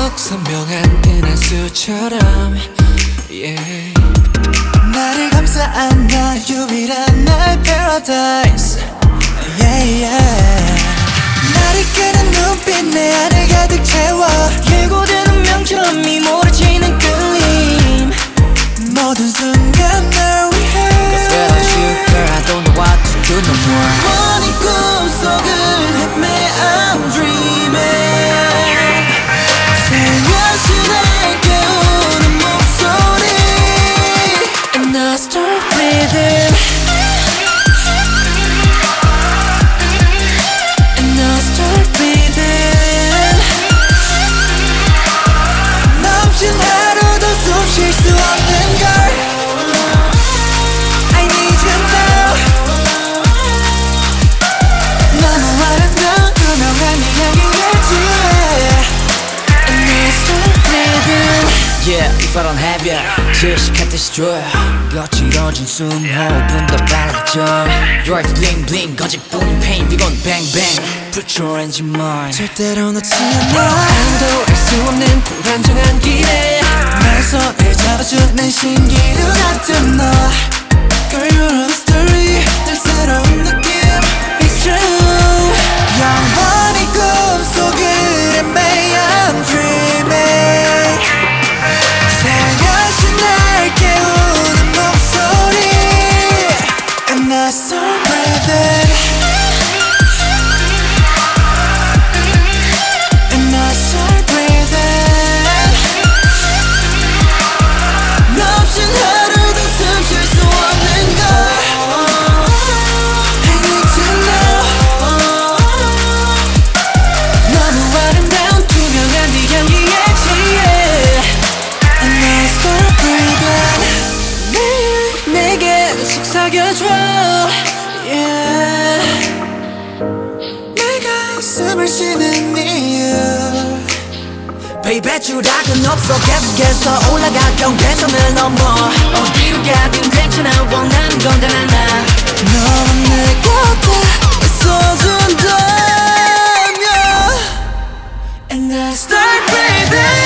선명한 은하수처럼 yeah. 나를 감싸 안아 유일한 나의 paradise yeah, yeah. 나를 끄는 눈빛 내 안을 가득 채워 예고되는 명처럼 미모르지는 끌림 모든 순간 널 위해 Cause without you girl I don't know what to do no more 뻔히 꿈속을 헤매 I'm dreaming 새벽시 날 깨우는 목소리 And I start breathing And I start breathing 너 없인 하루도 숨 쉴 수 없는 걸 I need you now 너무 아름다운 투명한 네 향기에 And I start breathing Yeah, if I don't have you 질식한 듯이 줘요 거칠어진 숨호흡은 더 빨라져 Your eyes bling bling 거짓뿐인 pain 이건 bang bang Put your hands in mine 절대로 놓지 않아 아무도 알 수 없는 불안정한 길에 내 손을 잡아주는 신기루 같은 너 Girl you're a story 늘 새로운 느낌 It's true 영원히 꿈속을 헤매 I'm dreaming 새벽이 날 깨우는 목소리 And I start breathing And I start breathing 너 없인 하루도 숨 쉴 수 없는 걸 I need to know 너무 아름다운 투명한 네 향기에 취해 And I start breathing 매일 내게 속삭여줘 yeah. 내가 숨을 쉬는 이유 Baby 추락은 없어 계속해서 올라가 경계선을 넘어 어디로 가든 괜찮아 원하는 건 단 하나 너와 내 곁에 있어준다면 And I start breathing